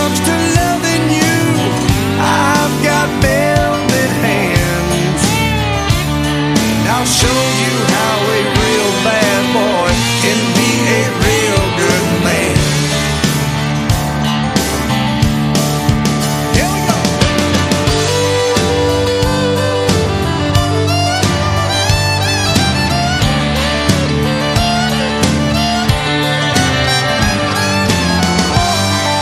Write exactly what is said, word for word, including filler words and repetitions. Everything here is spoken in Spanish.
comes to loving you, I've got velvet hands. And I'll show